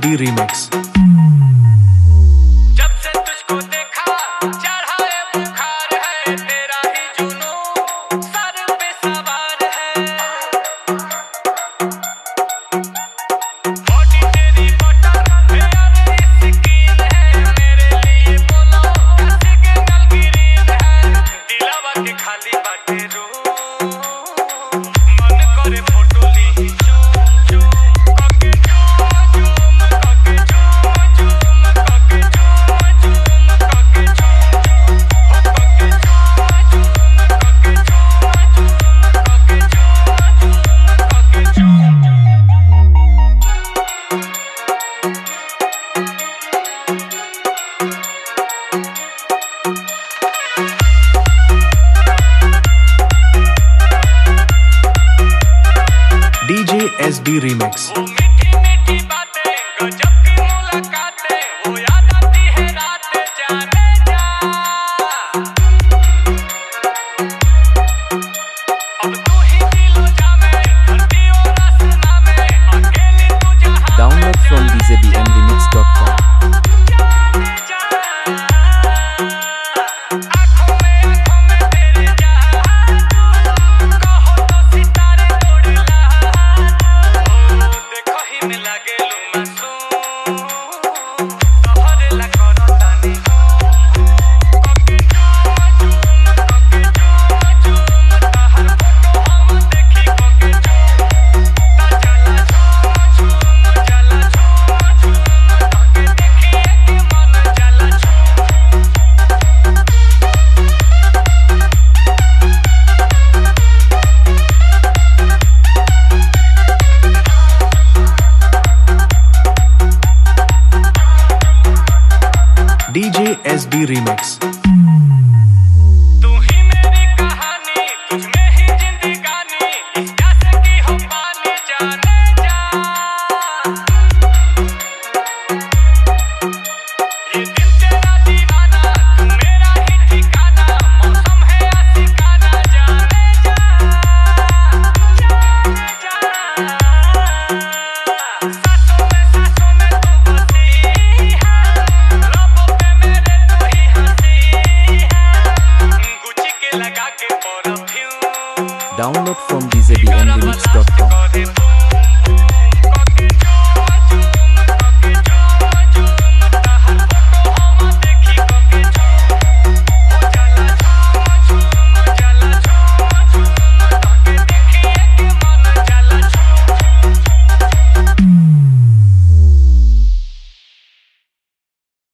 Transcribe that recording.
DJSD Remix। जब से तुझको देखा चढ़ा है बुखार है, तेरा ही जुनून सर पे सवार है। बॉडी तेरी बटर हेयर स्किन है, मेरे लिए बोलो का सिग्नल ग्रीन है। दिलवा के खाली बाटे रूम, मन करे फोटो ली DJSD Remix। वो मीठी मीठी बातें गजब की मुलाकातें, वो याद आती है रातें जाने जा। अब तू ही दिलो जामे, धरती और आसमां में अकेली तू जहां। Download from djbmremix.com। जाने जा, आँखों में तेरे जादू, कहो तो सितारे तोड़ ला। देखो ही में लागे लू मासूम, तोहरे ला करो तानी कोके झूम तहर फोटो हम देखी कोके झूम चला तोके देखिए के मन चला DJSD Remix। तू ही मेरी कहानी, तुझ में ही जिंदगानी, इस प्यासे की हो पानी जाने जा। ये दिल तेरा दीवाना, तू मेरा ही ठिकाना, मौसम है आशिकाना जाने जा। सांसों में तू बसी है, लबों पे मेरे तू ही हंसी है, गुच्ची के लगा के परफ्यूम। Download from djbmremix.com। करे